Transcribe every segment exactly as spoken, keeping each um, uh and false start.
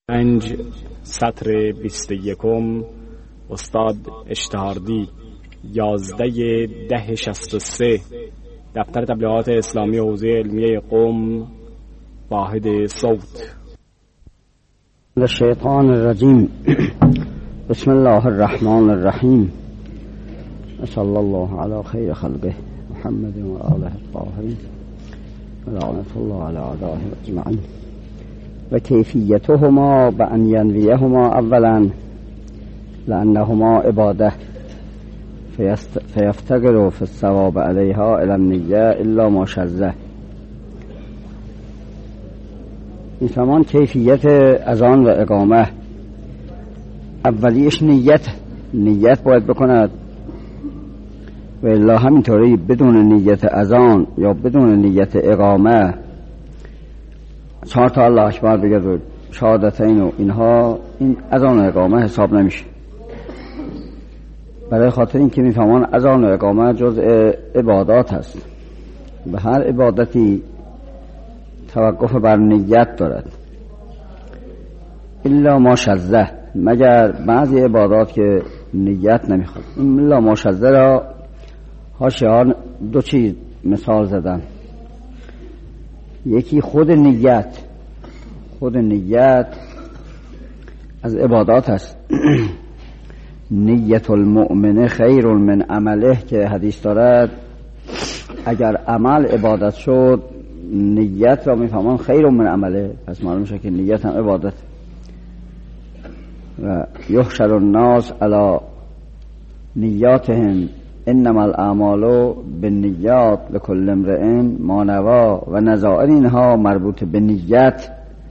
پنج سطر بیست یکم استاد اشتهاردی یازده ده شست و سه دفتر تبلیغات اسلامی حوزه علمیه قم واحد صوت. الشیطان الرجیم. بسم الله الرحمن الرحیم. صلی الله علی خیر خلقه محمد و آله الطاهرین و لعنت الله علی اعدائه اجمعین. و کیفیتهما بأن ینویهما اولا لأنهما عباده فیفتقر فی الثواب علیها الی النیه الا ما شذ. این زمان کیفیت اذان و اقامه، اولیش نیت نیت باید بکند و الا همینطوری بدون نیت اذان یا بدون نیت اقامه چهار تا الله اکبر بگید و شهادتین و اینها، این اذان و اقامه حساب نمیشه. برای خاطر این که میفهمان اذان و اقامه جزء عبادات هست، به هر عبادتی توقف بر نیت دارد الا ما شذ، مگر بعضی عبادات که نیت نمیخواد. این الا ما شذ را حاشیه‌ها دو چیز مثال زدن. یکی خود نیت، خود نیت از عبادات است. نیت المؤمن خیر من عمله که حدیث دارد، اگر عمل عبادت شد نیت را میفهمان خیر من عمله، پس معلوم شد که نیت هم عبادت. و یحشر الناس علی نیاتهم انما الاعمال بالنیات لکل امرئ ما نوی، و نظائر اینها مربوط به نیت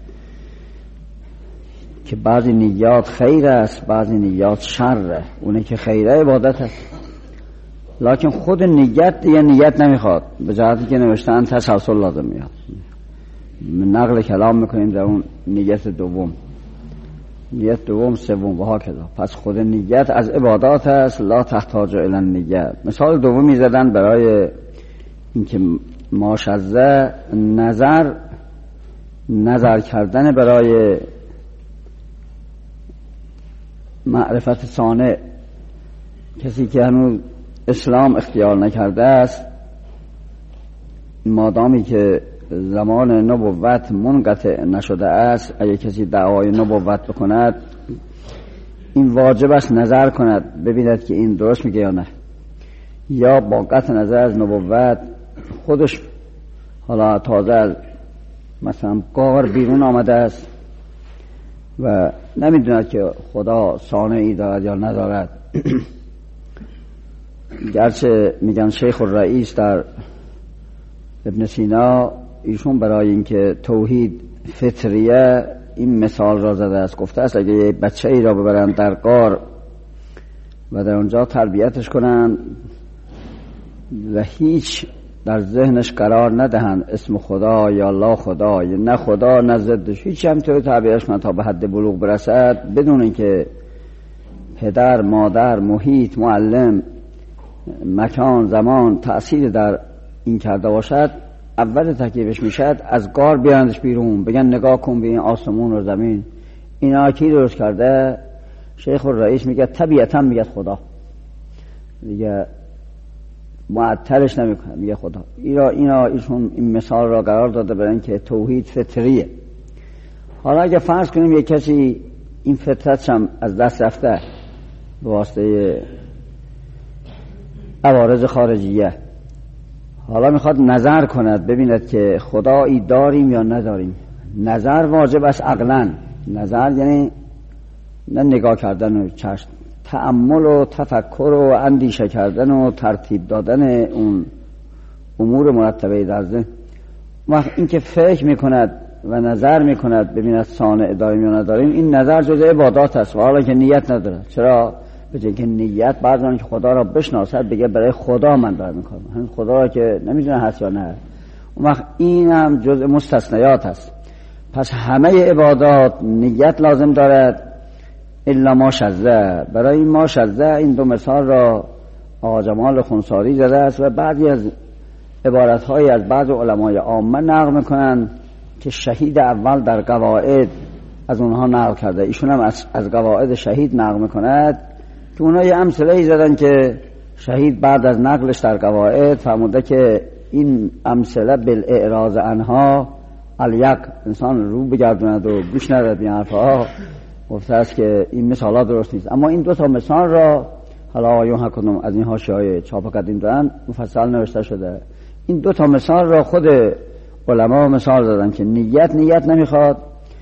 که بعضی نیات خیر است بعضی نیات شر. اونه که خیره عبادت است، لکن خود نیت دیگه نیت نمیخواد، به جهتی که نوشتن تسلسل لازم میاد. نقل کلام میکنیم در اون نیت دوم، نیت دوم سوم و ها کذا. پس خود نیت از عبادات است، لا تحتاج الی النیت. مثال دومی زدن برای اینکه ما شذ، نظر نظر کردن برای معرفت صانع. کسی که هنوز اسلام اختیار نکرده است، مادامی که زمان نبوت منقطع نشده است، اگه کسی دعوای نبوت بکند این واجب است نظر کند ببیند که این درست میگه یا نه، یا با قطع نظر از نبوت خودش حالا تازه از مثلا قار بیرون آمده است و نمیدوند که خدا صانعی دارد یا ندارد. گرچه میگن شیخ الرئیس در ابن سینا، ایشون برای اینکه توحید فطریه این مثال را زده است. گفته است اگه یه بچه ای را ببرن در غار و در اونجا تربیتش کنن و هیچ در ذهنش قرار ندهند اسم خدا یا لا خدا یا نه خدا نه ضدش، هیچ همینطور تربیتش کنن تا به حد بلوغ برسد، بدون اینکه پدر مادر محیط معلم مکان زمان تأثیر در این کرده باشد، اول تکلیفش میشد از غار بیارندش بیرون، بگن نگاه کن به این آسمون و زمین، اینا کی درست کرده؟ شیخ الرئیس میگه طبیعتا میگه خدا، دیگه معطلش نمیکنه، میگه خدا. اینا اینا ایشون این مثال را قرار داده برای اینکه توحید فطریه. حالا اگه فرض کنیم یک کسی این فطرتش هم از دست رفته به واسطه عوارض خارجیه، حالا میخواد نظر کند ببیند که خدایی داریم یا نداریم. نظر واجب است عقلاً. نظر یعنی نه نگاه کردن و چشم، تأمل و تفکر و اندیشه کردن و ترتیب دادن اون امور مرتبه در ذهن. وقت این که فکر میکند و نظر میکند ببیند صانع داریم یا نداریم، این نظر جزء عبادات است، و حالا که نیت نداره. چرا؟ به جای که نیت بعضی که خدا را بشناسد بگه برای خدا من دارم میکنم، همین خدا را که نمیدونه هست یا نه. اون وقت این هم جزء مستثنیات است. پس همه عبادات نیت لازم دارد الا ما شذ. برای این ما شذ این دو مثال را آقا جمال خنساری زده است و بعضی از عبارت‌های از بعض علمای عامه نقل میکنند که شهید اول در قواعد از اونها نقل کرده. ایشون هم از, از قواعد شهید نقل میکند که اونها یه امثله زدن که شهید بعد از نقلش در قواعد فرموده که این امثله بالاعراض عنها الیق، انسان رو بگردوند و گوش ندهد به حرفها، گفته است که این مثالا درست نیست. اما این دو تا مثال را حالا آیون ها کدوم از این حاشیه‌های چاپ قدیم دارن مفصل نوشته شده. این دو تا مثال را خود علما مثال دادن که نیت نیت نمیخواد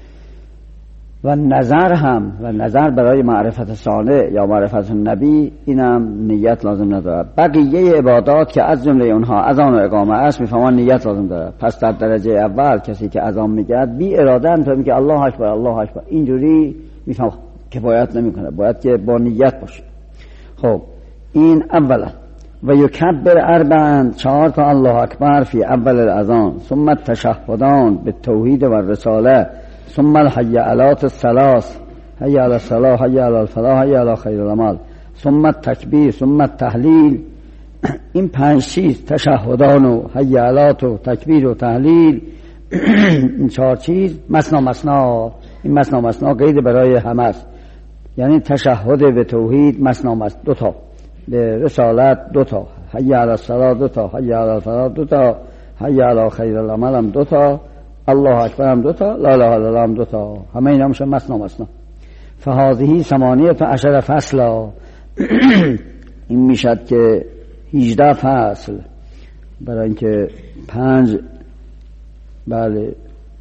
و نظر هم، و نظر برای معرفت صانع یا معرفت نبی اینم نیت لازم نداره. بقیه عبادات که از جمله اونها اذان و اقامه است میفهمان نیت لازم داره. پس در درجه اول کسی که اذان میگه بی اراده میفهمه که الله اکبر الله اکبر، اینجوری میفهم کفایت نمیکنه، باید که با نیت باشه. خب این اولا. و یکبر اربعا، چهار تا الله اکبر فی اول الاذان، ثم التشهدان بالتوحید و الرساله، ثم الحیعلات الثلاث، حی علی الصلاة حی علی الفلاح حی علی خیر العمل، ثم التکبیر ثم التهلیل. این پنج چیز، تشهدان و حیعلات و تکبیر و تهلیل، این چهار چیز مسنا مسنا. این مسنا مسنا قید برای همه است، یعنی تشهد به توحید مسنا مسنا دو تا، به رسالت دو تا، حی علی الصلاة دو تا، حی علی الفلاح دو تا، حی علی خیر العمل هم دو تا، الله اکبر هم دو تا، لا اله الا الله هم دو تا، همه اینا میشه مسنا مسنا. فهذه ثمانیه عشر فصلا. این میشد که هجده فصل، برای اینکه پنج بله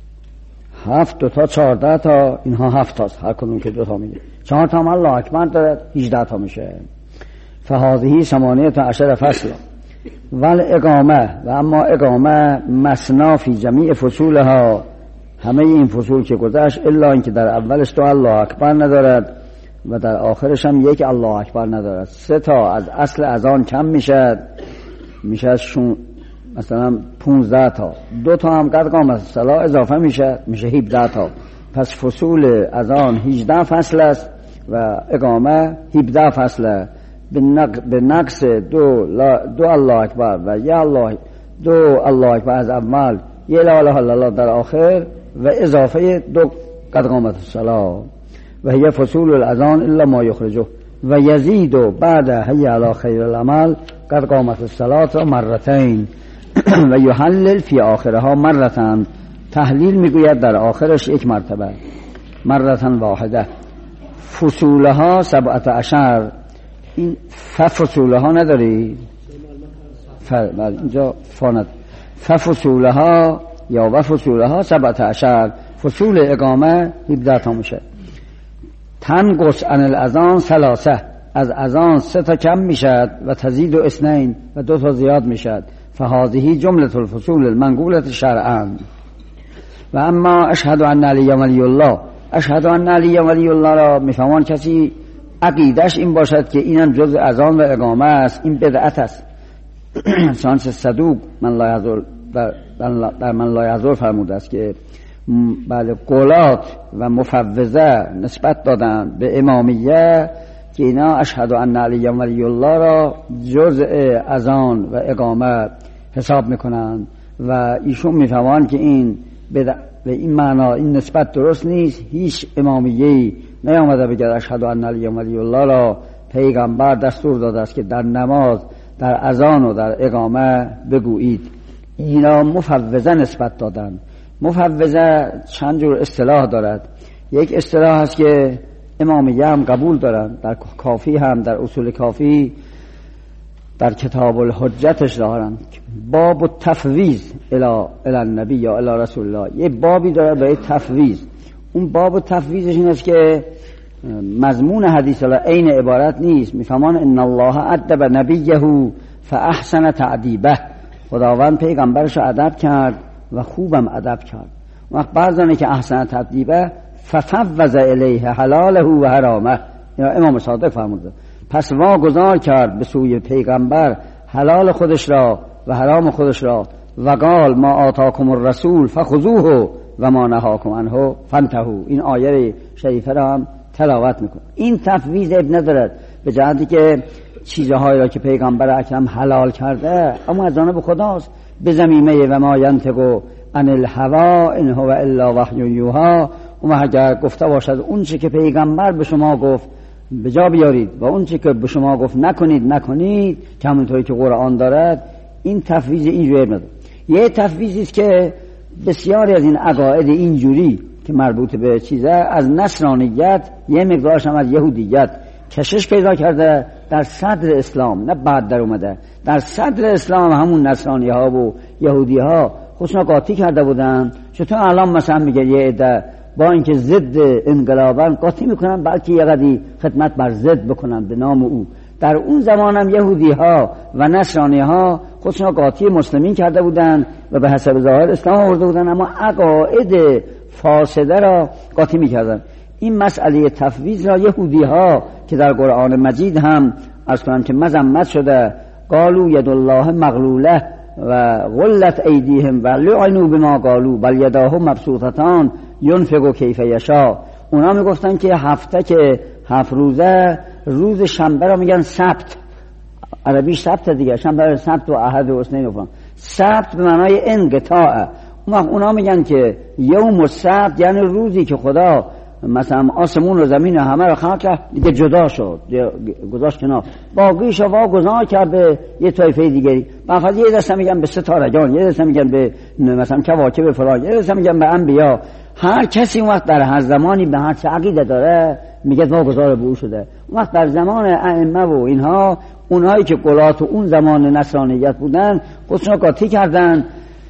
هفت دو تا چهارده تا، اینها هفت تاست، هر کدوم که دو تا میده، چهار تا هم الله اکبر داره، هجده تا میشه. فهذه ثمانیه عشر فصلا. ول اقامه، و اما اقامه مسنا فی جمیع فصولها، همه این فصول که گذشت الا اینکه در اولش تو الله اکبر ندارد و در آخرش هم یک الله اکبر ندارد. سه تا از اصل اذان کم میشد، میشه شون مثلا پونزده تا، دو تا هم قد قامت الصلاة اضافه میشه، میشه هفده تا. پس فصول اذان هجده فصل است و اقامه هفده فصل. به نقص دو, دو الله اکبر و یا الله دو الله اکبر از اول، یه لا اله الا الله در آخر، و اضافه دو قد قامت الصلاة. و هي فصول الاذان الا ما یخرجه. و یزید بعد حی علی خیر العمل قد قامت الصلاة مرتين و یحلل فی آخرها مرتان. تحلیل میگوید در آخرش یک مرتبه، مرتان واحده. فصولها سبعت عشر. این ففصولها نداری؟ ف... اینجا فاند ففصولها یا وفصولها سبعت عشر. فصول اقامه هفده تا میشه. تنقص عن الاذان ثلاثه، از اذان سه تا کم میشد و تزید و اثنین، و دو تا زیاد میشد. فهذه جمله الفصول المنقوله شرعا. و اما اشهد ان علی ولی الله، اشهد ان علی ولی الله را میفهمان کسی عقیدش این باشد که اینم جز اذان و اقامه است، این بدعت است. شانس صدوق من لا یزول در, در من لا یزول فرموده است که بله قولات و مفوضه نسبت دادن به امامیه که اینا اشهد ان علی ولی الله را جز اذان و اقامه حساب میکنن و ایشون میفهمن که این به این معنا این نسبت درست نیست. هیچ امامیه‌ای نیامده بگه اشهد ان علی ولی الله را پیغمبر دستور داده است که در نماز، در اذان و در اقامه بگویید. اینا مفوضه نسبت دادن. مفوضه چند جور اصطلاح دارد. یک اصطلاح هست که امامیه هم قبول دارن، در کافی هم، در اصول کافی، در کتاب الحجتش دارن، باب التفویض الی النبی یا الی رسول الله. یه بابی داره برای تفویض. اون باب التفویضش این است که مضمون حدیث الله عین عبارت نیست. میفهمان ان الله ادب نبیه فاحسن تعدیبه، خداوند پیغمبرش رو ادب کرد و خوبم ادب کرد. وقت بعضانه که احسن تعدیبه ففوض الیه حلاله و حرامه، امام صادق فرموده، پس واگذار کرد به سوی پیغمبر حلال خودش را و حرام خودش را و قال ما آتاکم الرسول فخذوه و ما نهاکم عنه فانتهوا. این آیه شریفه را هم تلاوت میکنه. این تفویض ابن ندارد به جهتی که چیزهایی را که پیغمبر اکرم حلال کرده اما از جانب خداست. به زمیمه و ما ینطق عن الهوا ان هو الا وحی یوحی اون اگر گفته باشد اون چی که پیغمبر به شما گفت به جا بیارید و اون چی که به شما گفت نکنید نکنید، که همونطوری که قرآن دارد، این تفویض اینجوری نداره. یه تفویضی است که بسیاری از این عقاید اینجوری که مربوط به چیزه از نصرانیت، یه مقدارش هم از یهودیت کشش پیدا کرده در صدر اسلام، نه بعد در اومده. در صدر اسلام همون نصرانی ها و یهودی ها خودشون قاطی کرده بودن. چطور الان مثلا میگه یه عده با اینکه ضد انقلابن قاطی میکنن، بلکه یه قدی خدمت بر ضد بکنن به نام او. در اون زمان هم یهودی ها و نصرانی ها خودشون قاطی مسلمین کرده بودن و به حسب ظاهر اسلام آورده بودن، اما عقاید فاسده را قاطی میکردن. این مسئله تفویض را یهودی ها که در قرآن مجید هم عرض کنم که مذمت شده، قالوا ید الله مغلوله و غلت ایدیهم و لعنوا بما قالوا بل یداه مبسوطتان ینفق کیف یشاء. اونا میگفتن که هفته که هفت روزه، روز شنبه را میگن سبت، عربی سبت دیگه، شنبه سبت و احد و اثنین و سبت به معنای انقطاع. اونا میگن که یوم السبت یعنی روزی که خدا مثلا آسمون و زمین و همه رو خلق کرد دیگه جدا شد، گذاشت کنار، باقیش رو واگذار کرد به یه طایفه دیگری. مثلا یه دسته میگن به ستارگان، یه دسته میگن به مثلا کواکب فلان، یه دسته میگن به انبیا. هر کسی اون وقت در هر زمانی به هر چه عقیده داره میگه واگذار به او شده. اون وقت در زمان ائمه و اینها، اونهایی که قلات اون زمان نصرانیت بودن خودشون قاطی کردن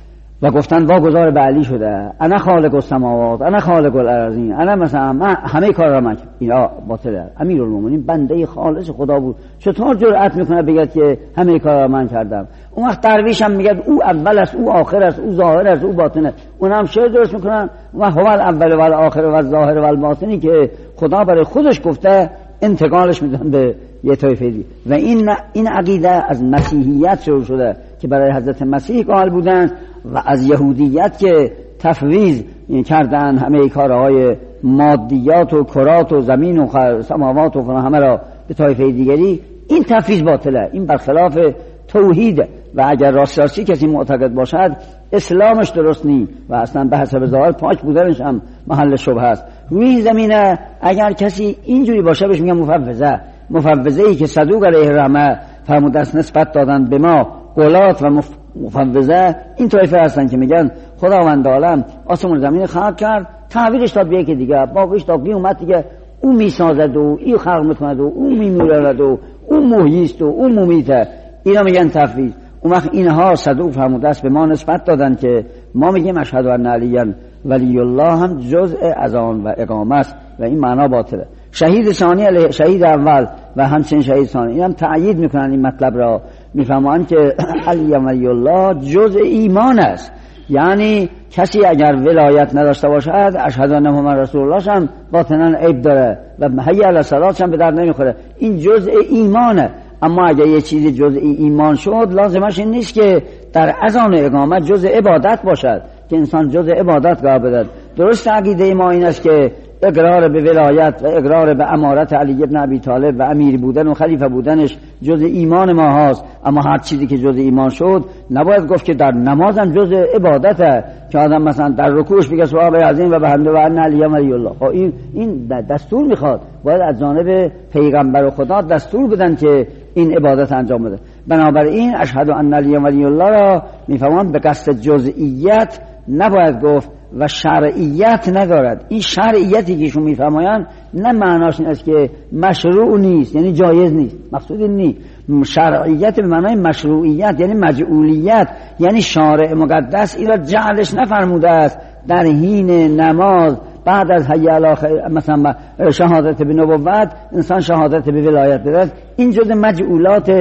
و گفتن واگذار به علی شده، انا خالق السماوات انا خالق الارضین، انا مثلا من همه کار را من. اینا باطله. امیرالمومنین بنده خالص خدا بود، چطور جرأت میکنه بگه که همه کار را من کردم؟ اون وقت درویش هم میگه او اول است، او آخر است، او ظاهر است، او باطن است. اون هم شعر درست میکنن و هو الاول و الاخر و الظاهر و الباطنی که خدا برای خودش گفته انتقالش میدن به یه طایفه دیگه. و این این عقیده از مسیحیت شروع شده که برای حضرت مسیح قائل بودن و از یهودیت که تفویض کردن همه کارهای مادیات و کرات و زمین و سماوات و همه را به طایفه دیگری. این تفویض باطله، این برخلاف توحیده و اگر راست راستی کسی معتقد باشد اسلامش درست نی و اصلا به حسب ظاهر پاک بودنش هم محل شبهه است. روی زمینه اگر کسی اینجوری باشه بهش میگن مفوضه. مفوضه ای که صدوق علیه الرحمه فرموده است نسبت دادن به ما قلات و مف... مفوضه، این طایفه هستن که میگن خداوند عالم آسمون زمین خلق کرد، تعبیرش داد به یکی دیگه، باقیش تا قیامت دیگه او میسازد و این خلق میکند و او میمیرد و او محییست و او ممیته. اینا میگن تفویض. اون وقت اینها صدوق فرموده است به ما نسبت دادن که ما میگیم اشهد ان علی ولی الله هم جزء اذان و اقامه است و این معنا باطله. شهید ثانی علیه شهید اول و همچنین شهید ثانی این هم تأیید میکنن این مطلب را، میفهمن که علی ولی الله جزء ایمان است. یعنی کسی اگر ولایت نداشته باشد اشهد ان محمد رسول الله هم باطنا عیب داره و حی علی الصلاه هم به درد نمیخوره. این جزء ایمانه. اما اگر یه چیزی جزء ایمان شد لازمش این نیست که در اذان و اقامت جزء عبادت باشد که انسان جزء عبادت قرار بدهد. درست عقیده ما این است که اقرار به ولایت و اقرار به امارت علی ابن ابی طالب و امیر بودن و خلیفه بودنش جزء ایمان ما هاست. اما هر چیزی که جزء ایمان شد نباید گفت که در نماز هم جزء عبادته که آدم مثلا در رکوعش بگه سبحان العظیم و بحمده و ان علی ولی الله. این این دستور میخواد، باید از جانب پیغمبر و خدا دستور بدن که این عبادت انجام بده. بنابراین اشهد ان علی ولی الله را میفهمم به قصد جزئیت نباید گفت و شرعیت ندارد. این شرعیتی که ایشون میفرمایند نه معناش این است که مشروع نیست یعنی جایز نیست، مقصود این نیست. شرعیت به معنای مشروعیت یعنی مجعولیت، یعنی شارع مقدس این را جعلش نفرموده است در حین نماز بعد از حی علی مثلا شهادت به نبوت انسان شهادت به ولایت بده. این جزء مجعولات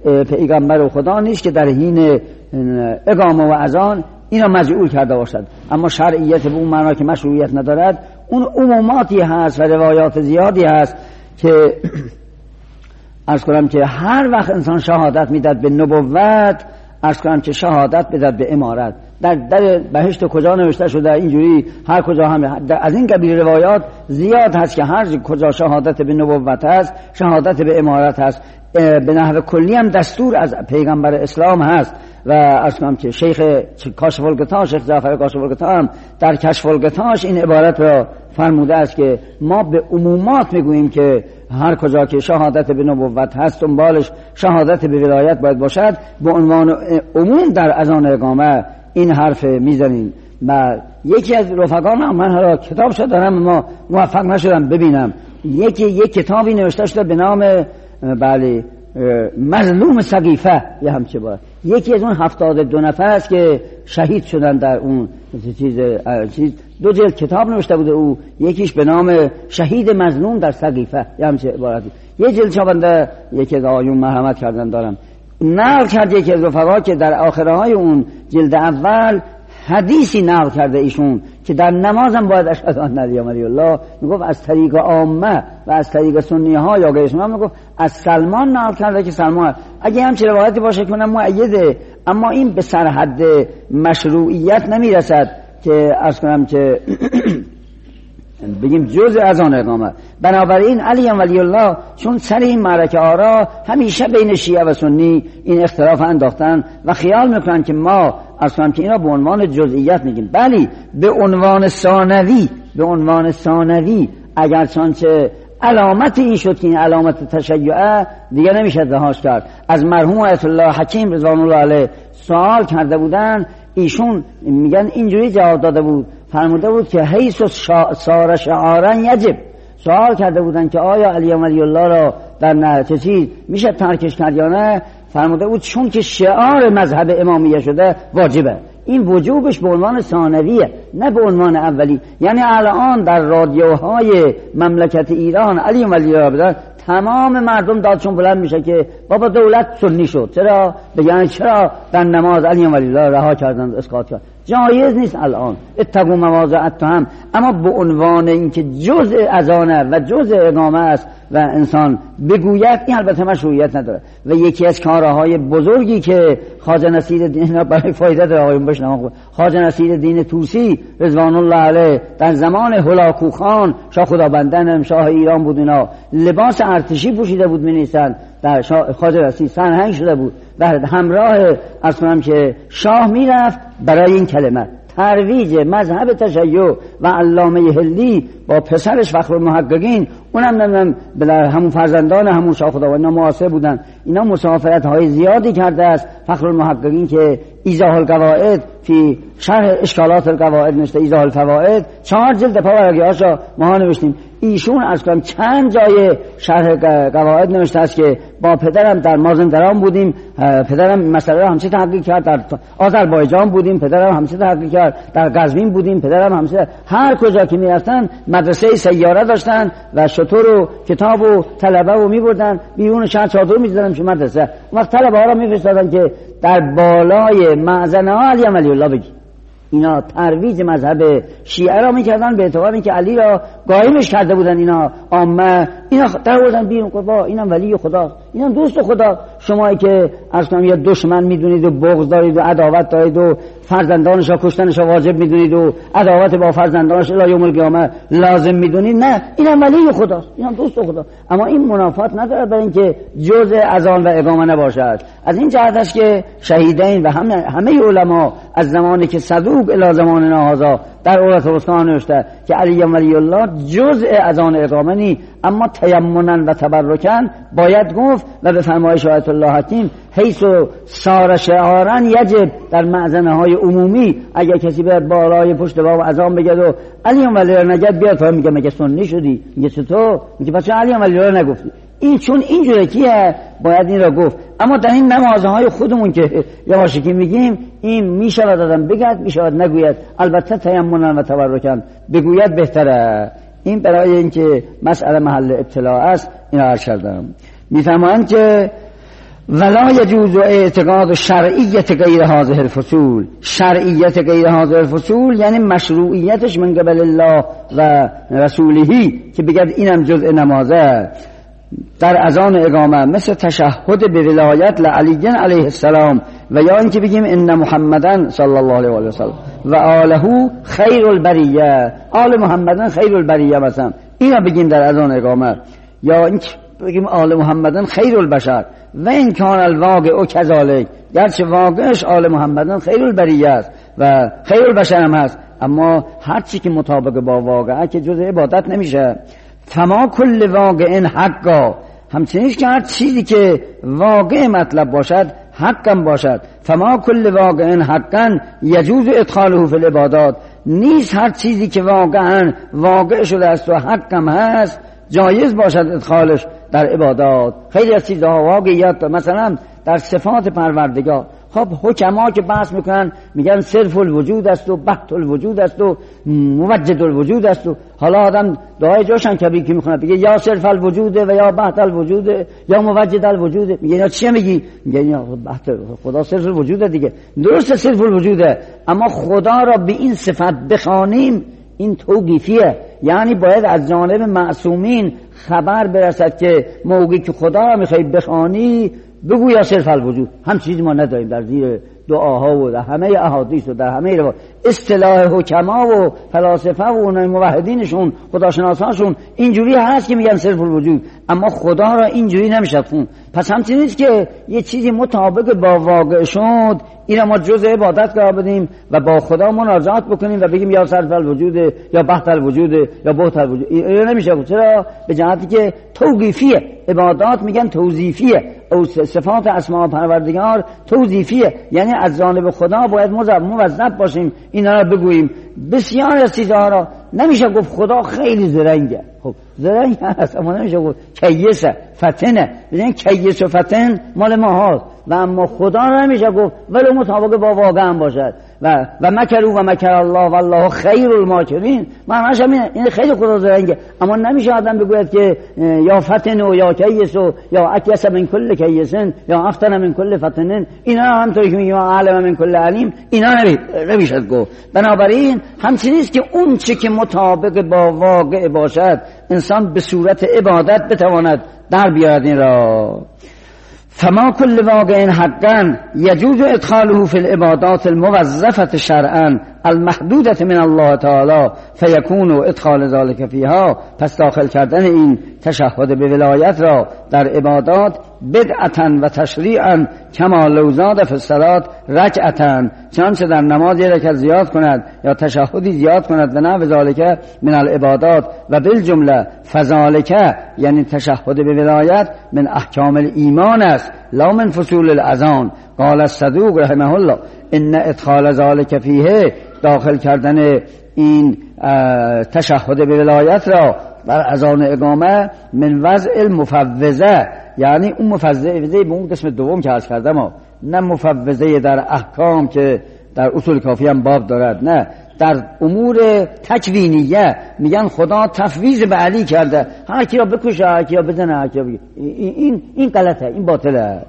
پیغمبر و خدا نیست که در حین اقامه و اذان اینا مجعول کرده باشد. اما شرعیت به اون معنا که مشروعیت ندارد، اون عموماتی هست و روایات زیادی هست که عرض کنم که هر وقت انسان شهادت میداد به نبوت، عرض کنم که شهادت بداد به امارت. در در بهشت کجا نوشته شده اینجوری هر کجا هم از این قبیل روایات زیاد هست که هر کجا شهادت به نبوت هست شهادت به امارت هست. به نحو کلی هم دستور از پیغمبر اسلام هست و عرض کنم که شیخ کاشف الغطا، شیخ جعفر کاشف الغطا هم در کشف الغطاش این عبارت را فرموده است که ما به عمومات میگوییم که هر کجا که شهادت به نبوت هست دنبالش شهادت به ولایت باید باشد، به عنوان عموم در اذان اقامه این حرف میزنیم. و یکی از رفقانم، من حالا کتابشو دارم ما موفق نشدم ببینم، یکی یک کتابی نوشته شده به نام بله مظلوم سقیفه یا همچه باید، یکی از اون هفتاد دو نفر است که شهید شدن در اون چیز چیز دو جلد کتاب نوشته بوده او، یکیش به نام شهید مظلوم در سقیفه یا همچه عبارتی، یه جلد چاپنده یکی از آیون مرحمت کردن دارم نقل کرد یکی از رفقا که در آخره های اون جلد اول حدیثی نقل کرده ایشون که در نمازم باید اشهد ان علی ولی الله، میگفت از طریق عامه و از طریق سنی ها یا غیرشون، هم میگفت از سلمان نقل کرده که سلمان اگه همچه روایتی باشه که اونم مؤیده، اما این به سرحد مشروعیت نمیرسد که عرض کنم که بگیم جز اذان اقامه. بنابراین علی ولی الله چون سر این معرکه آرا همیشه بین شیعه و سنی این اختلاف انداختن و خیال میکنن که ما اصلا که اینا به عنوان جزئیات میگیم، بلی به عنوان ثانوی، به عنوان ثانوی اگر چنانچه علامت این شد که این علامت تشیعه دیگه نمیشه رهاش کرد. از مرحوم آیت الله حکیم رضوان الله علیه سوال کرده بودن، ایشون میگن اینجوری جواب داده بود، فرموده بود که حیث صار شعارا یجب، سوال کرده بودن که آیا علی ولی الله را در نه چیز میشه ترکش کرد یا نه، فرموده بود چون که شعار مذهب امامیه شده واجبه. این وجوبش به عنوان ثانویه نه به عنوان اولی. یعنی الان در رادیوهای مملکت ایران علی ولی الله بدن تمام مردم دادشون بلند میشه که بابا دولت سنی شد، چرا بگن چرا در نماز علی ولی الله رها کردن اسقاط کرد، جایز نیست الان اتقوا مواضعتهم. اما به عنوان اینکه جزء اذانه و جزء اقامه است و انسان بگوید، این البته مشروعیت نداره. و یکی از کارهای بزرگی که خواجه نصیرالدین، برای فایده داره آقایون بشنوید، خواجه نصیرالدین طوسی رضوان الله علیه در زمان هلاکو خان شاه خدابندن شاه ایران بود، اینا لباس ارتشی پوشیده بود می‌نویسن، در خواجه نصیر سرهنگ شده بود و همراه اصلا که شاه میرفت برای این کلمه ترویج مذهب تشیع. و علامه هلی با پسرش فخرالمحققین، اونم نمیدونم بلر همون فرزندان همون شاه خداوند معاصر بودن، اینا مسافرت های زیادی کرده است. فخرالمحققین که ایضاح القواعد فی شرح اشکالات القواعد نوشته، ایضاح الفوائد چهار جلد پاورقی‌هاشو ما نوشتیم، ایشون از کنم چند جای شرح قواعد نوشته است که با پدرم در مازندران بودیم، پدرم مسئله همچه تحقیق کرد، در آذربایجان بودیم پدرم همچه تحقیق کرد، در قزوین بودیم پدرم همچه، هر کجا که میرفتن مدرسه سیاره داشتن و شطور و کتاب و طلبه رو میبردن بیرون شهر چادر می‌زدن تو مدرسه، وقت طلبه ها رو میفرستادن که در بالای معزنه ها علی ولی الله بگی. اینا ترویج مذهب شیعه را میکردن به اعتبار اینکه علی را قائمش کرده بودن اینا عامه، اینا در آوردن بیرون که با اینم ولی خدا، اینم دوست خدا. شمایی که از کنم یا دشمن میدونید و بغض دارید و عداوت دارید و فرزندانش را کشتنش را واجب میدونید و عداوت با فرزندانش الی یوم القیامه لازم میدونید، نه اینم ولی خدا، اینم دوست خدا. اما این منافات نداره برای اینکه جزء اذان و اقامه نباشد. از این جهت است که شهیدین و همه همه علما از زمانی که صدوق الی زماننا هذا در اولت رستان نوشته که علی ولی الله جزء اذان اقامه نی، اما تیمنا و تبرکن باید گفت. و به فرمایش آیت الله حکیم حیث صار شعارا یجب، در معزنه های عمومی اگر کسی به بالای پشت باب اذان بگه و علی ولی الله نگد بیاد تا میگه مگه سنی شدی، میگه چطور، میگه بچه علی ولی الله نگفتی، این چون اینجوری کیه باید این را گفت. اما در این نمازهای خودمون که یواشکی میگیم این میشود دادن بگد، میشود نگوید، البته تیمنا و تبرکن بگوید بهتره. این برای اینکه مسئله محل ابتلاع است این عرض کردم. میفهمند که ولا یجوز اعتقاد شرعیت غیر هذه الفصول، شرعیت غیر هذه الفصول یعنی مشروعیتش من قبل الله و رسولهی که بگد اینم جزء نمازه در اذان اقامه، مثل تشهد به ولایت لعلی علیه السلام، و یا اینکه بگیم ان محمدن صلی الله علیه و سلم و آله خیر البریه، آل محمدن خیر البریه مثلا، اینا بگیم در اذان اقامه. یا اینکه بگیم آل محمدن خیر البشر و این کان الواقع او کذالک، گرچه واقعش آل محمدن خیر البریه است و خیر البشر هم هست، اما هر چی که مطابق با واقعه که جز عبادت نمیشه. فما کل واقع حقا، همچنین که هر چیزی که واقع مطلب باشد حقا باشد. فما کل واقع حقا یجوز ادخاله فی العبادات، نیست هر چیزی که واقعا واقع شده است و حقم هست جایز باشد ادخالش در عبادات. خیلی از چیزها واقعیت، مثلا در صفات پروردگار، خب حکما که بحث میکنن میگن صرف الوجود است و بحت الوجود است و موجد الوجود است، و حالا آدم دعای جوشن کبیر که میخونه بگه یا صرف الوجوده و یا بحت الوجوده یا موجد الوجوده، میگه یا چیه میگی؟ میگه یا بحت خدا صرف الوجوده دیگه. درسته صرف الوجوده، اما خدا را به این صفت بخوانیم این توقیفیه، یعنی باید از جانب معصومین خبر برسد که موقعی که خدا را میخوای بخوانی بگو یا صرف الوجود. هم چیزی ما نداریم در زیر دعاها و در همه احادیث و در همه روایات. اصطلاح حکما و فلاسفه و اونای موحدینشون خداشناسانشون اینجوری هست که میگن صرف الوجود، اما خدا را اینجوری نمیشه خون. پس همچنین که یه چیزی مطابق با واقع شد اینا ما جزء عبادت قرار بدیم و با خدا مناجات بکنیم و بگیم یا صرف الوجود یا بحت الوجود یا بحت الوجود. اینا نمیشه. چرا؟ به جهتی که توقیفیه. عبادات میگن توظیفیه، او صفات اسماء پروردگار توظیفیه، یعنی از جانب خدا باید موظف باشیم اینا را بگوییم. بسیار از چیزها را نمیشه گفت خدا خیلی زرنگه. خب زرنگ هست اما نمیشه گفت کیسه فتنه. ببین کیس و فتن مال ما هاست و اما خدا را نمیشه گفت ولو مطابق با واقع هم باشد. و و مکروا و مکر الله والله خیر الماکرین، معناش همینه، این خیلی خدا زرنگه، اما نمیشه آدم بگوید که یا فتن و یا کیس و یا اکیس من کل کیسن یا افتن من کل فتنن، اینا همونطوری که میگیم علم من کل علیم، اینا نمیشه گفت. بنابراین همچنین است که اون چی که مطابق با واقع باشد انسان به صورت عبادت بتواند در بیارد این را. فما كل واقع حقا يجوز ادخاله في العبادات الموظفة شرعا المحدودة من الله تعالى فيكون ادخال ذلك فيها، پس داخل کردن این تشهد به ولایت را در عبادات بدعتا و تشریعا کما لو زاد فی الصلاة رکعتا، چنانچه در نماز یک رکعت زیاد کند یا تشهدی زیاد کند و نحو ذلك من العبادات و بالجمله فذلك یعنی تشهد به ولایت من احکام الایمان است لا من فصول الاذان. قال الصدوق رحمه الله ان ادخال ذلك فیه، داخل کردن این تشهد به ولایت را بر اذان اقامه من وضع المفوضه، یعنی اون مفوضه به اون قسم دوم که عرض کردم، نه مفوضه در احکام که در اصول کافی هم باب دارد، نه در امور تکوینیه میگن خدا تفویض به علی کرده، هر کی را بکشه هر کی را بزنه هر کی را بگه. این این غلطه، این باطله.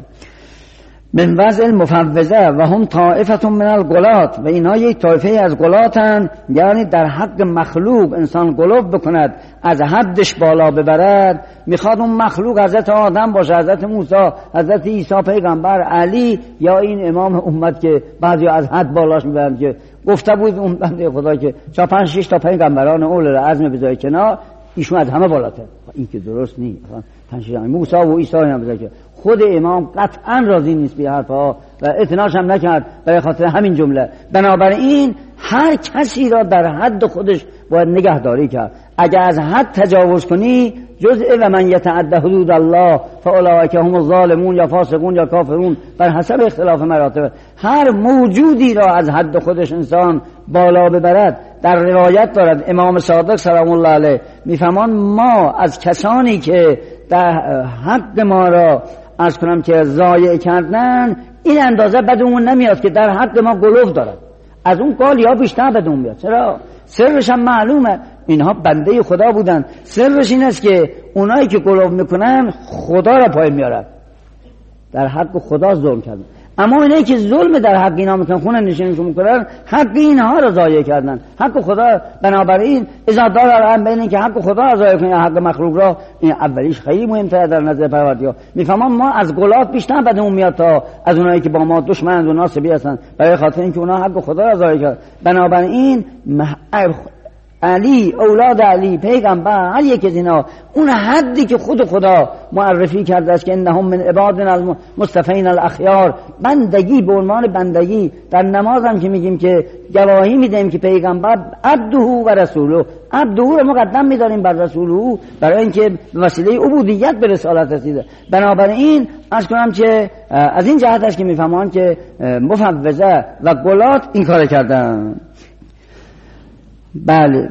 من وضع المفوضه و هم طائفه من الغلات، و اینها یک طایفه از غلاتن، یعنی در حق مخلوق انسان غلو بکند از حدش بالا ببرد. میخواد اون مخلوق حضرت آدم باشه، حضرت موسی، حضرت عیسی پیغمبر، علی یا این امام امت که بعضی از حد بالاش میبرند که گفته بود اون بنده خدا که چهار پنج شش تا پیغمبران اول العزم بذاری کنار، ایشون از همه بالاتر. این که درست نیست. پنج موسی و عیسی هم بذاری که خود امام قطعا راضی نیست به حرفها و اعتناش هم نکرد برای خاطر همین جمله. بنابراین هر کسی را در حد خودش باید نگهداری کرد. اگر از حد تجاوز کنی جزء و من یتعدى حدود الله فاولئک هم الظالمون یا فاسقون یا کافرون بر حسب اختلاف مراتب. هر موجودی را از حد خودش انسان بالا ببرد. در روایت دارد امام صادق سلام الله علیه میفهمان ما از کسانی که در حق ما را از کنم که ضایع کردن این اندازه بدمون نمیاد که در حق ما غلو دارد، از اون قال یا بیشتر بدمون میاد. چرا؟ سرش هم معلومه، اینها بنده خدا بودن. سرش این است که اونایی که غلو میکنن خدا را پای میارن، در حق خدا ظلم کردن. اما اینایی که ظلم در حق اینا میکنن، خونه نشینشون میکنن، حق اینها را ضایع کردن، حق خدا. بنابراین اذا دار هم بین که حق خدا را ضایع کنن حق مخلوق را، این اولیش خیلی مهمتره در نظر پروردگار. میفهمم ما از غلات بیشتر بدمون میاد تا از اونایی که با ما دشمنند و ناصبی هستن، برای خاطر اینکه اونها حق خدا را ضایع کردن. بنابراین علی، اولاد علی، پیغمبر، هر یک از اینا اون حدی که خود خدا معرفی کرده است که انهم من عبادنا المصطفین الاخیار، بندگی به عنوان بندگی در نماز هم که میگیم که گواهی میدیم که پیغمبر عبده و رسوله، عبده رو مقدم میداریم بر رسوله برای اینکه وسیله عبودیت به رسالت رسیده. بنابراین عرض کنم که از این جهت است که میفهمان که مفوضه و گلات این کار کردن. بله،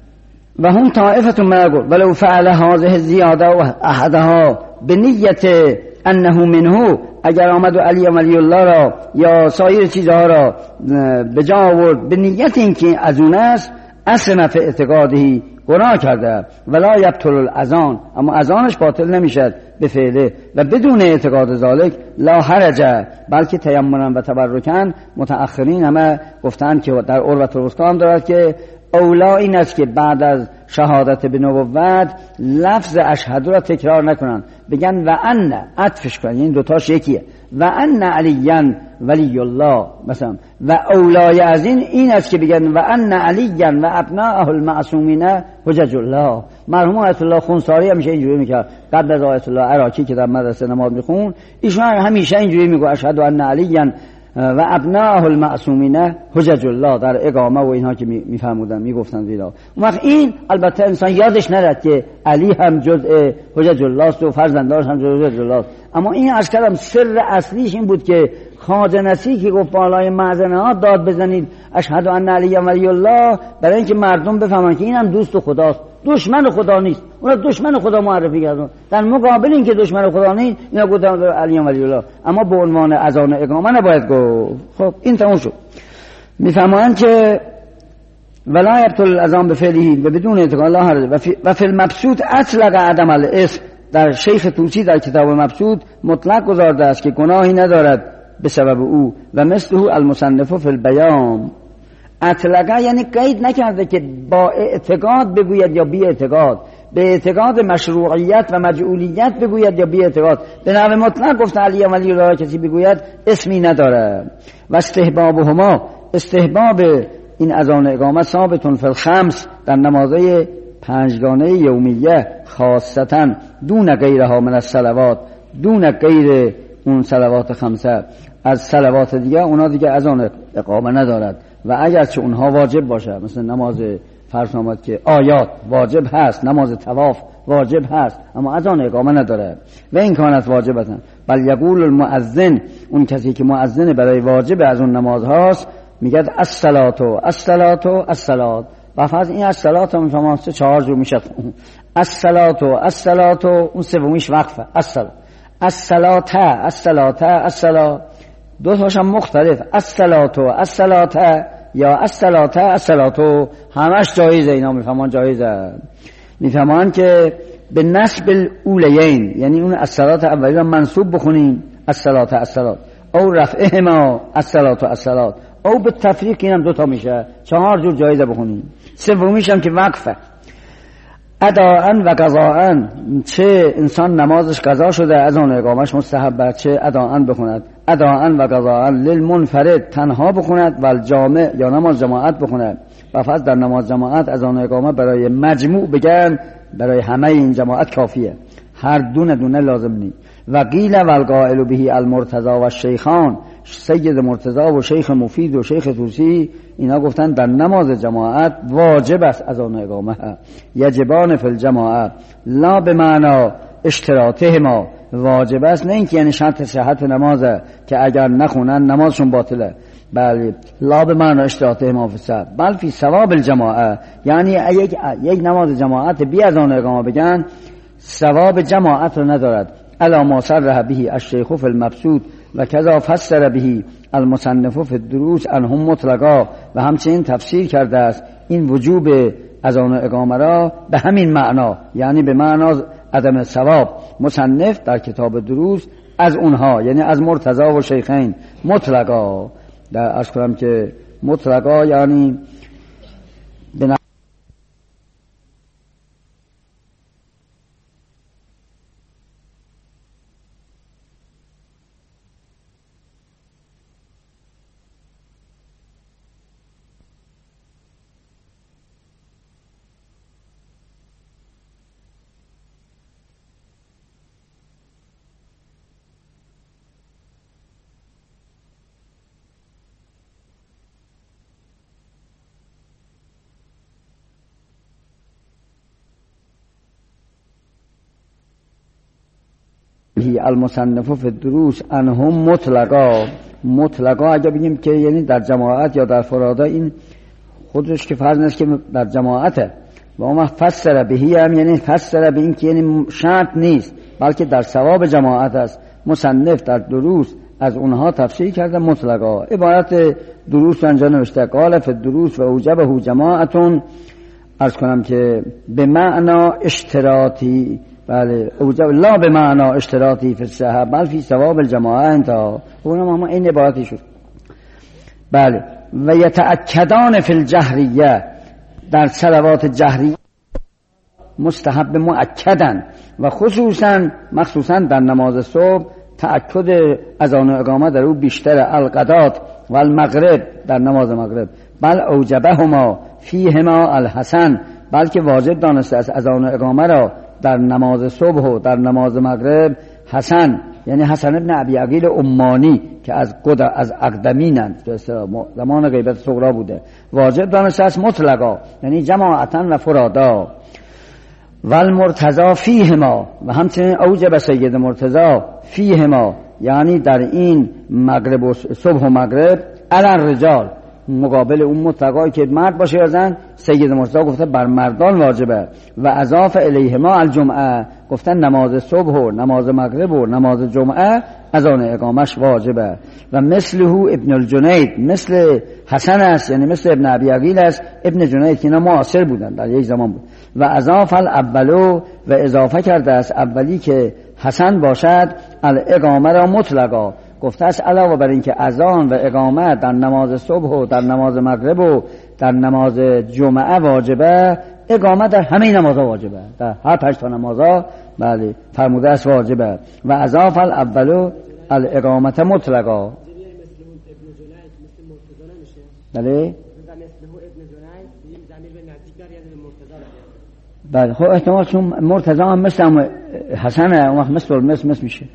و هم طائفه من الگل ولو فعل هذه زیاده و احدها به نیت انه منه، اگر آمد و علی و ولی الله را یا سایر چیزها را به جا آورد به نیت اینکه از اون است، اصل نفع اعتقادی گناه کرده. ولا یبطل الاذان، اما اذانش باطل نمیشد به فعله و بدون اعتقاد ذالک لا حرج، بلکه تیمنا و تبرکن. متأخرین همه گفتن که در عروة الوثقی هم دارد که اولا این است که بعد از شهادت به نبوت لفظ اشهد را تکرار نکنن، بگن و ان، عطفش کنن، این دوتاش یکیه، و ان علیاً ولی الله مثلا. و اولای از این این است که بگن و ان علیاً و ابناءه المعصومین حجج الله. مرحوم آیت الله خونساری همیشه اینجوری میکرد، قبل از آیت الله عراقی که در مدرسه نماز میخون، ایشون همیشه اینجوری میگه اشهد ان علیاً و ابناءه المعصومین حجج الله، در اقامه و اینها که میفهمودن میگفتن زیرا. اون وقت این البته انسان یادش نرد که علی هم جزء حجج الله است و فرزندانش هم جزء حجج الله است. اما این عرض کردم سر اصلیش این بود که خواجه نصیر که گفت بالای معزنه ها داد بزنید اشهد ان علی ولی الله، برای اینکه مردم بفهمن که اینم دوست خداست، دشمن خدا نیست. اونا دشمن خدا معرفی کردن، در مقابل این که دشمن خدا نیست اینا گفتن علی ولی الله، اما به عنوان اذان اقامه نباید گفت. خب این تموم شد. میفهمن که ولا یبطل الاذان بفعله و بدون اعتقاد الله حرج. و فی المبسوط اطلق عدم الاسم، در شیخ طوسی در کتاب مبسوط مطلق گذارده است که گناهی ندارد به سبب او. و مثله المصنف فی البیان، اطلقه یعنی قید نکرده که با اعتقاد بگوید یا بی اعتقاد، به اعتقاد مشروعیت و مجعولیت بگوید یا بی اعتقاد. به نحو مطلق گفت علی ولی الله کسی بگوید اسمی نداره. و استحبابهما، استحباب این اذان اقامت ثابتون فی الخمس، در نمازهای پنجگانه یومیه خاصتا دون غیرها من الصلوات، دون غیر اون صلوات خمسه، از صلوات دیگه اونا دیگه اذان اقامه ندارد. و اگرچه اونها واجب باشه، مثل نماز فرض آمد که آیات واجب هست، نماز طواف واجب هست، اما اذان اقامه نداره. و این کانت واجب هستن. بل یقول المؤذن، اون کسی که مؤذن برای واجب از اون نماز هاست میگه الصلاتو الصلاتو الصلات. و فرض این الصلات هم شما سه چهار جو میشه، الصلاتو الصلاتو، اون سومیش وقفه، الصلات الصلات الصلات الصلات، دو تاشم مختلف، الصلاتو الصلات یا الصلات الصلاتو، همش جایزه. اینا میفهمان جایزه، میفهمان که به نسب الاولیین، یعنی اون الصلات اولی را منصوب بخونیم الصلات الصلات، او رفعهما الصلات الصلات، او به تفریق اینم دوتا میشه، چهار جور جایزه بخونیم. سومیش هم که وقفه، اداءن و قضاءن، چه انسان نمازش قضا شده از آن اقامش مستحب، چه اداءن بخوند، اداءن و قضاءن للمنفرد، تنها بخوند، و الجامع یا نماز جماعت بخوند. و فقط در نماز جماعت از آن اقامه برای مجموع بگن، برای همه این جماعت کافیه، هر دونه دونه لازم نیست. و قیل و القائل به المرتضی و الشیخان، سید مرتضی و شیخ مفید و شیخ طوسی، اینا گفتن در نماز جماعت واجب است از آن اقامه، یجبان فی الجماعه لا به معنا اشتراطهما، واجب است نه اینکه یعنی شرط صحت نمازه که اگر نخونن نمازشون باطله، بله لا به معنا اشتراطهما فی الصحت بل فی ثواب الجماعه، یعنی یک یک نماز جماعت بی از آن اقامه بگن ثواب جماعت رو ندارد. الا ما صرح به الشیخ فی المبسوط و کذا فسر به المصنف فی الدروس عنهم مطلقا، و همچنین تفسیر کرده است این وجوب از آن اقامه را به همین معنا، یعنی به معنا عدم ثواب. مصنف در کتاب دروس از اونها، یعنی از مرتضی و شیخین مطلقا، در عرض کنم که مطلقا یعنی به به المصنف فی الدروس انهم مطلقا. مطلقا اگه بگیم که یعنی در جماعت یا در فرادا، این خودش که فرض نیست که در جماعته. و اما فسر بهی هم یعنی فسر به این که یعنی شرط نیست بلکه در ثواب جماعت است. مصنف در دروس از اونها تفسیر کرده مطلقا. عبارت دروس انجا نوشته قال فی الدروس و اوجبه جماعتون، عرض کنم که به معنا اشتراطی، بله اوجب لا به معنا اشتراطی فی الصحه بل فی ثواب الجماعه انتها. اونم هم این عبارتی شد. بله و یتأکدان فی الجهریه، در صلوات جهری مستحب مؤکدن و خصوصا مخصوصا در نماز صبح تأکد اذان و اقامه در او بیشتر. الغدات و المغرب، در نماز مغرب. بل اوجبهما فیهما الحسن، بلکه واجب دانسته است اذان و اقامه را در نماز صبح و در نماز مغرب حسن، یعنی حسن ابن ابی عقیل امانی که از قد از اقدمینند، زمان غیبت صغرا بوده، واجب دانسته است مطلقا، یعنی جماعتا و فرادا. و المرتضی فیهما، و همچنین اوجب سید مرتضی فیهما، یعنی در این مغرب و صبح و مغرب علی الرجال، مقابل اون مطلقایی که مرد باشه یا زن. سید مرتضی گفته بر مردان واجبه. و اضاف الیهما الجمعه، گفتن نماز صبح و نماز مغرب و نماز جمعه اذان اقامش واجبه. و مثله ابن الجنید، مثل حسن است یعنی مثل ابن ابی عقیل است. ابن جنید که اینا معاصر بودن، در یک زمان بود. و اضاف الاولو، و اضافه کرده است اولی که حسن باشد الاقامه را مطلقا. گفته است علاوه بر این که اذان و اقامه در نماز صبح و در نماز مغرب و در نماز جمعه واجبه، اقامه در همه نمازها واجبه، در هر هشت تا نمازها بله فرموده است واجبه. و اضاف الاولو الاقامه مطلقا. بله بله خب احتمال چون مرتضی هم مثل حسنه اون وقت مثل مثل مثل میشه.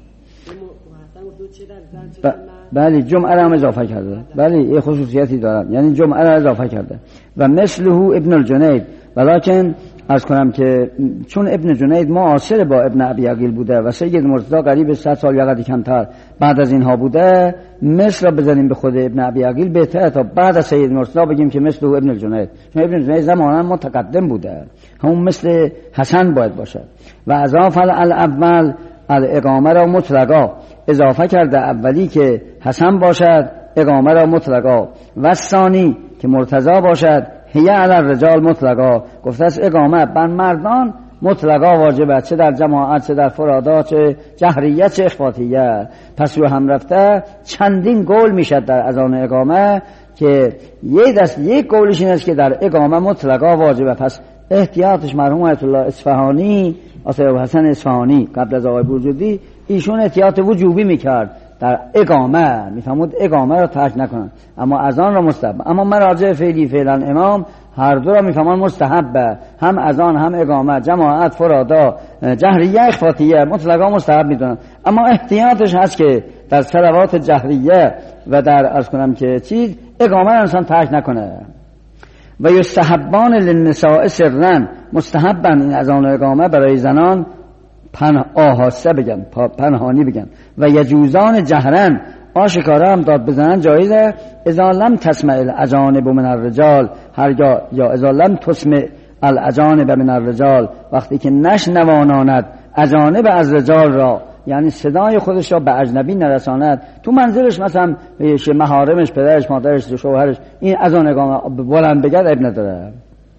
بله جمعه را هم اضافه کرده. بله یه خصوصیتی دارد، یعنی جمعه را اضافه کرده. و مثله ابن الجنید، ولیکن عرض کنم که چون ابن جنید معاصر با ابن ابی عقیل بوده و سید مرتضی قریب صد سال یا قدری کمتر بعد از اینها بوده، مثل را بزنیم به خود ابن ابی عقیل بهتره تا بعد از سید مرتضی بگیم که مثل ابن الجنید، چون ابن الجنید زمانا متقدم بوده، همون مثل حسن باید باشه. و اضاف الاول الاقامه را مطلقا، اضافه کرده اولی که حسن باشد اقامه را مطلقا. و ثانی که مرتضی باشد هی علی الرجال مطلقا. گفته است اقامه بر مردان مطلقا واجبه، چه در جماعت چه در فرادا چه جهریه چه اخفاتیه. پس رو هم رفته چندین قول میشد در اذان اقامه که یک دست یک قولش این است که در اقامه مطلقا واجبه. پس احتیاطش مرحوم آیت الله اصفهانی، آثار ابو حسن اصفهانی قبل از آقای بروجردی، ایشون احتیاط وجوبی میکرد در اقامه، میفهمود اقامه را ترک نکنن، اما اذان را مستحب. اما مراجع فعلی فعلا امام هر دو را میفهمن مستحبه، هم اذان هم اقامه، جماعت فرادا جهریه اخفاتیه مطلقا مستحب میدونن. اما احتیاطش هست که در صلوات جهریه و در عرض کنم که چیز اقامه را انسان ترک نکنه. و یستحبان للنساء سرن، مستحبن این اذان و اقامه برای زنان پنه آهسته بگن، پنهانی بگن. و یجوزان جهرن، آشکارا هم داد بزنن جایزه. اذا لم تسمع الاجانب من الرجال، هرگاه یا اذا لم تسمع الاجانب من الرجال، وقتی که نشنواناند اجانب از رجال را، یعنی صدای خودش را به اجنبی نرساند، تو منزلش مثلا محارمش، پدرش، مادرش، شوهرش، این اذان اقامه بلند بگد ابن نداره.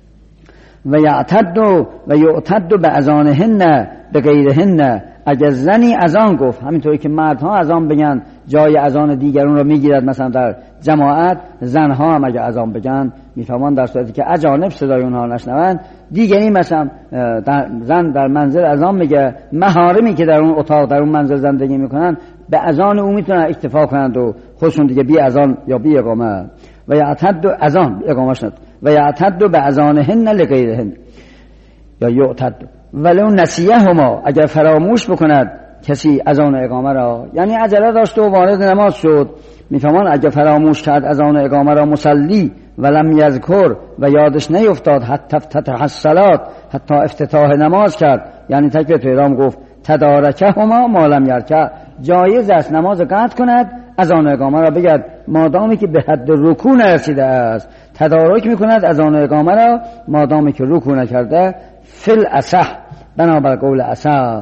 و یعتد و یعتد به اذانهن به غیرهن، اگر زنی اذان گفت همینطوری که مردها اذان بگن جای اذان دیگرون رو میگیرد، مثلا در جماعت زنها هم اگر اذان بگن میفهمان در صورتی که اجانب صدای اونها نشنوند، دیگری مثلا در زن در منزل اذان میگه، محارمی که در اون اتاق در اون منزل زندگی میکنن به اذان او میتونن اکتفا کنند و خودشون دیگه بی اذان یا بی اقامه. و یعتد اذان اقامه شد. و یعتد به اذانهن لغیرهن یا یعتد ولو نسیه هما، اگر فراموش بکند کسی اذان اقامه را، یعنی عجله داشت و وارد نماز شد، میفهمان اگر فراموش کرد اذان اقامه را مصلی ولم یذکر و یادش نیفتاد حتی افتتح الصلات، حتی افتتاح نماز کرد، یعنی تکبیرت احرام گفت تدارکه هما مالم یرکع، جایز است نماز قطع کند اذان اقامه را بگرد مادامی که به حد رکوع نرسیده است، تدارک میکند اذان اقامه را مادامی که رکوع نکرده. فل اصح، بنابر قول اصح.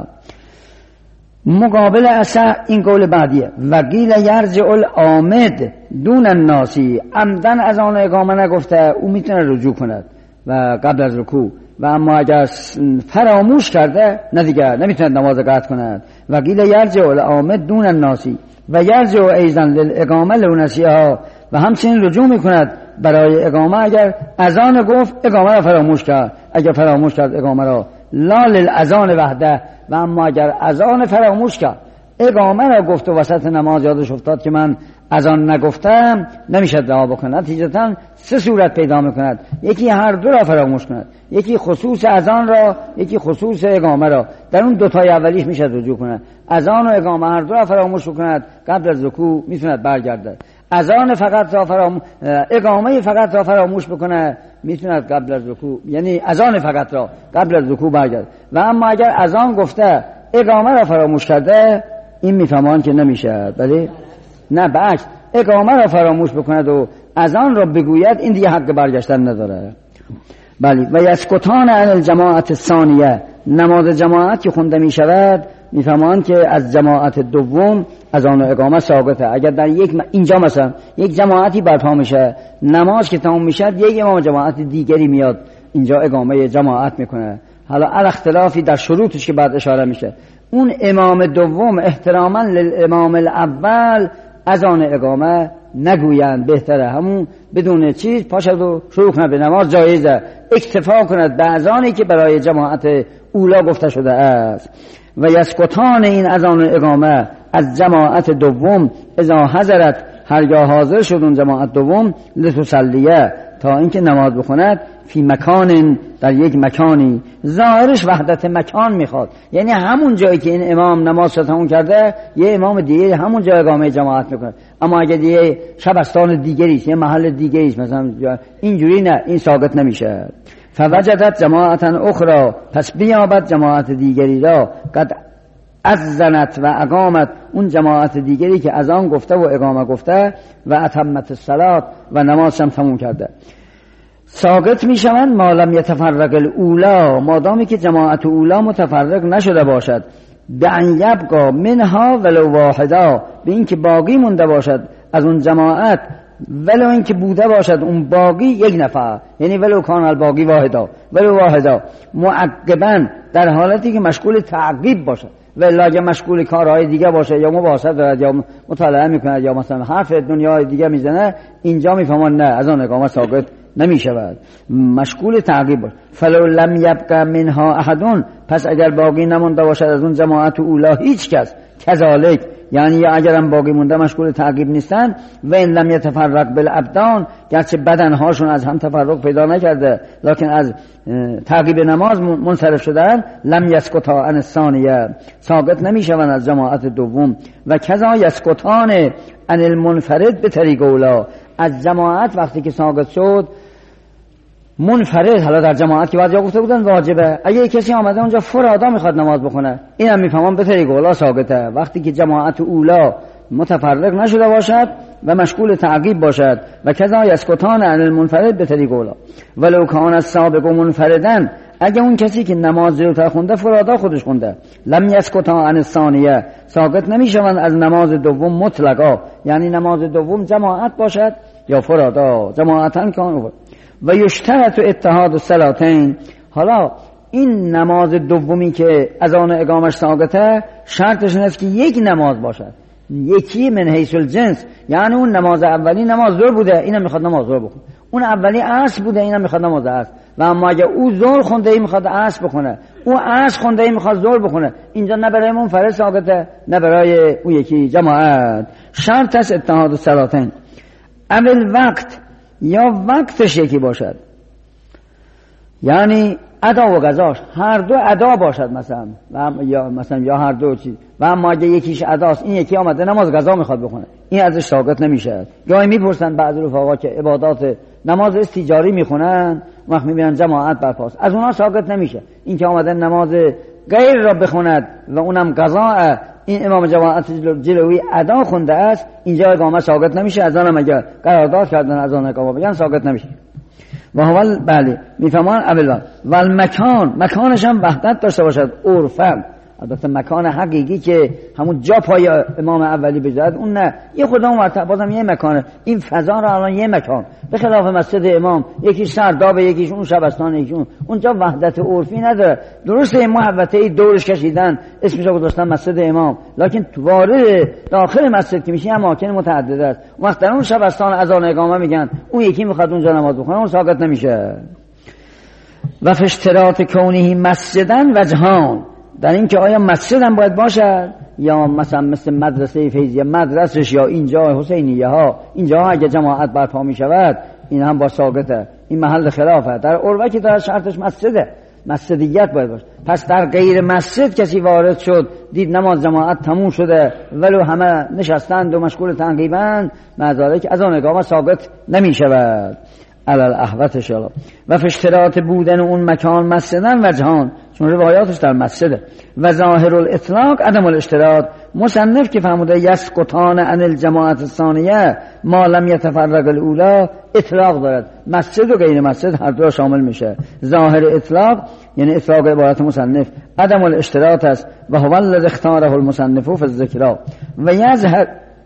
مقابل اصح این قول بعدیه، وقیل یرجع العامد دون الناسی، عمدن اذان اقامه نگفته او میتونه رجوع کند و قبل از رکوع، و اما اگر فراموش کرده نه دیگه نمیتونه نماز قطع کند. وقیل یرجع العامد دون الناسی و یرجع ایضا للاقامه لو نسیها، و همچنین رجوع میکند برای اقامه اگر اذان گفت اقامه را فراموش کرد، اگر فراموش کرد اقامه را. لا للاذان وحده، و اما اگر اذان فراموش کرد اقامه را گفت و وسط نماز یادش افتاد که من اذان نگفتم، نمیشه دعا بکند. نتیجتا سه صورت پیدا میکند، یکی هر دو را فراموش کند، یکی خصوص اذان را، یکی خصوص اقامه را. در اون دو تای اولیش میشه رجوع کند. اذان و اقامه هر دو را فراموش کند قبل از رکوع میتوند برگرده. اذان فقط را فراموش، اقامه فقط را فراموش بکنه میتوند قبل از رکوع، یعنی اذان فقط را قبل از رکوع برگرد. و اما اگر اذان گفته اقامه را فراموش کرده این میفهمان که نمیشه. بله نه، بعکس اقامه را فراموش بکند و اذان را بگوید این دیگه حق برگشتن نداره. بله. و یسکتان عن الجماعت الثانیه، نماز جماعت که خونده می شود میفهمان که از جماعت دوم اذان و اقامه ساقطه. اگر در یک م... اینجا مثلا یک جماعتی برپا میشه، نماز که تمام میشه یک امام جماعت دیگری میاد اینجا اقامه جماعت میکنه. حالا ال اختلافی در شروطش که بعد اشاره میشه، اون امام دوم احتراما للامام الاول اذان اقامه نگویند، بهتره همون بدون چیز پاشد و شروع کنه به نماز، جایزه اکتفا کند به اذانی که برای جماعت اولا گفته شده است. و یسکتان این اذان اقامه از جماعت دوم اذا حضرت، هرگاه حاضر شد اون جماعت دوم، لتسلیه تا اینکه نماز بخوند، فی مکان در یک مکانی. ظاهرش وحدت مکان میخواد، یعنی همون جایی که این امام نماز تموم کرده یه امام دیگری همون جای اقامه جماعت میکنه. اما اگه دیگه شبستان دیگری است، یه محل دیگری است مثلا اینجوری، نه این ساقط نمیشه. فوجدت جماعتا اخرى، پس بیابد جماعت دیگری را، قد اذنت و اقامت، اون جماعت دیگری که اذان گفته و اقامه گفته، و اتمت الصلاه و نماز هم تموم کرده. ساقط می شوند ما لم یتفرق الاولا، مادامی که جماعت اولا متفرق نشده باشد. به ان یبقا منها ولو واحدا، به این که باقی مونده باشد از اون جماعت، ولو این که بوده باشد اون باقی یک نفر، یعنی ولو کان الباقی واحدا، ولو واحدا معقبا، در حالتی که مشغول تعقیب باشد. و الا اگه مشغول کارهای دیگه باشه، یا مباحثه دارد یا مطالعه میکند یا مثلا حرف دنیای دیگه میزنه، اینجا میفهمن نه از آن اقامه ساقط نمیشود، مشغول تعقیب باشه. فلو لم یبقى منها احدون، پس اگر باقی نمونده باشد از اون جماعت اولا هیچ کس، کذالک، یعنی یا اگرم باقی مونده مشغول تعقیب نیستن، و این لم یتفرق بالابدان، گرچه بدنهاشون از هم تفرق پیدا نکرده لکن از تعقیب نماز منصرف شدن، لم یسکتا عن الثانیه، ساقط نمیشوند از جماعت دوم. و کذا یسکتان عن المنفرد به طریق اولا، از جماعت وقتی که ساقط شد منفرد، حالا در جماعت که بعد جا گفته بودن واجبه، اگه کسی آمده اونجا فرادا میخواد نماز بخونه، اینم میفهمم به طریق اولا ساقطه، وقتی که جماعت اولا متفرق نشده باشد و مشغول تعقیب باشد. و کذا یسکتان عن المنفرد به طریق اولا ولو کان السابق منفردن، اگه اون کسی که نماز جلوتر خونده فرادا خودش خونده، لم یسکتا عن الثانیه، ساقط نمیشوند از نماز دوم مطلقا، یعنی نماز دوم جماعت باشد یا فرادا، جماعتن کان. و یشترط اتحاد الصلاتین، حالا این نماز دومی که از آن اقامش ساقطه شرطش این است که یک نماز باشد، یکی من حیث الجنس، یعنی اون نماز اولی نماز ظهر بوده اینم میخواد نماز ظهر بخونه، اون اولی عصر بوده اینم میخواد نماز عصر، و اما اگه او ظهر خونده ای میخواد عصر بخونه، او عصر خونده ای میخواد ظهر بخونه، اینجا نه برای منفرد ساقطه نه برای اون یکی جماعت. شرط است اتحاد الصلاتین. اول وقت، یا وقتش یکی باشد، یعنی ادا و قضاش هر دو ادا باشد مثلا، و یا مثلا یا هر دو چیز، و اما اگه یکیش اداست این یکی آمده نماز قضا میخواد بخونه، این ازش ساقط نمیشه. گاهی میپرسن بعضی رفقا که عبادات نماز استیجاری میخونن، وقت میبینن جماعت برپاست، از اونها ساقط نمیشه. این که آمده نماز غیر را بخوند و اونم قضاء این امام جماعت جلوی ادا خونده است، اینجا اقامه ثابت نمیشه. اذان هم اگر قرارداد کردن اذان اقامه بگن ثابت نمیشه. و هو بله میفهمان اول و المکان، مکانش هم وحدت داشته باشد، عرفا. البته مکان حقیقی که همون جا پای امام اولی بذارد اون نه، یه خدا مرتبط بازم یه مکانه. این فضا را الان یه مکان، به خلاف مسجد امام یکیش سرداب، یکیش اون شبستان، یکیش اون، اونجا وحدت عرفی نداره. درسته محوطه دورش کشیدن اسمش رو گذاشتن مسجد امام، لکن وارد داخل مسجد که میشه اماکن متعدد است. اون وقت در اون شبستان اذان اقامه میگن، اون یکی میخواد اونجا نماز بخونه، اون ساقط نمیشه. و فاشتراط کونه مسجدن وجهان، در این که آیا مسجد هم باید باشد یا مثلا مثل مدرسه فیضیه مدرسش یا اینجا حسینیه ها، اینجا اگه جماعت برپا می شود این هم با ساقطه. این محل خلافه. در عروه که در شرطش مسجده، مسجدیت باید باشه. پس در غیر مسجد کسی وارد شد دید نماز جماعت تموم شده ولو همه نشستند و مشغول تنقیبند، معذاره که از آن اقامه ساقط نمی شود. علال احوت شالا. و فاشتراط بودن اون مکان مسجدن وجهان، چون روایاتش در مسجده. و ظاهر الاطلاق عدم الاشتراط، مصنف که فرموده یسقطان عن الجماعت الثانیه ما لم یتفرق الاولی، اطلاق دارد، مسجد و غیر مسجد هر دو شامل میشه. ظاهر اطلاق یعنی اطلاق عبارت مصنف عدم الاشتراط است. و هو الذی اختاره المصنف فی الذکر و یظهر،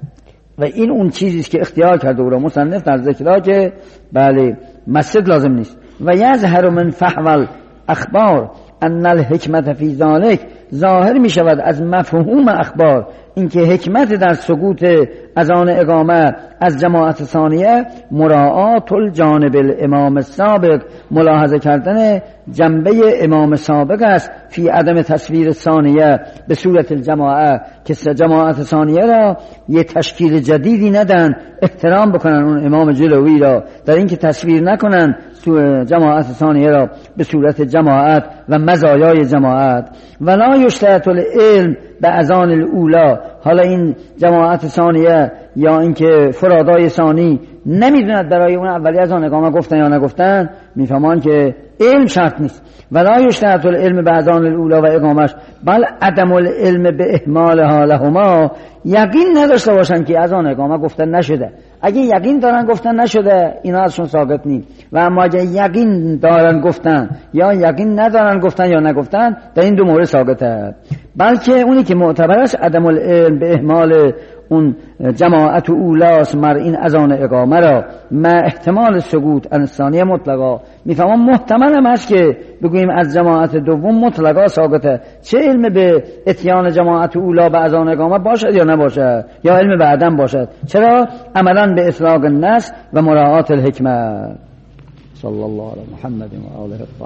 و این اون چیزی است که اختیار کرده او را مصنف در ذکرها که بله مسجد لازم نیست. و یظهر من فحول اخبار ان الحکمت فی ذلک، ظاهر می شود از مفهوم اخبار اینکه حکمت در سقوط اذان اقامه از جماعت ثانیه مراعات الجانب الامام السابق، ملاحظه کردن جنبه امام سابق است، فی عدم تصویر ثانیه به صورت الجماعه، که جماعت ثانیه را یه تشکیل جدیدی ندن، احترام بکنن اون امام جلوی را، در اینکه تصویر نکنن جماعت ثانیه را به صورت جماعت و مزایای جماعت. ولا یشترط العلم به اذان الاولا، حالا این جماعت ثانیه یا اینکه فرادای ثانی نمیدوند برای اون اولی اذان اقامه گفتن یا نگفتن، میفهمان که علم شرط نیست. ولا یشترط العلم به اذان الاولا و اقامش، بل عدم العلم به اهمال حالهما، یقین نداشته باشن که اذان اقامه گفتن نشده. اگه یقین دارن گفتن نشده اینا ازشون ساقط نیست، و اما اگه یقین دارن گفتن یا یقین ندارن گفتن یا نگفتن، در این دو مورد ساقطه. بلکه اونی که معتبر است عدم العلم به اهمال اون جماعت اولاس مر این اذان اقامه را ما احتمال سقوط عن الثانیه مطلقا، میفهمم محتمل هم هست که بگوییم از جماعت دوم مطلقا ساقطه، چه علم به اتیان جماعت اولا به اذان اقامه باشد یا نباشد، یا علم به عدم باشد. چرا؟ عملا به اطلاق النص و مراعات الحکمه. صلی الله علی محمد و آله الطاهرین.